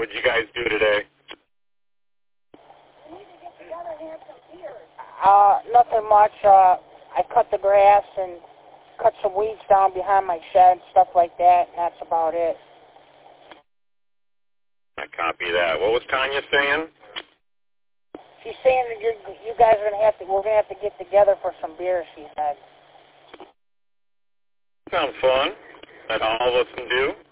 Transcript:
What did you guys do today? Nothing much. I cut the grass and cut some weeds down behind my shed, stuff like that, and that's about it. I copy that. What was Tanya saying? She's saying that you guys are we're gonna have to get together for some beer, she said. Sounds fun. That all of us can do.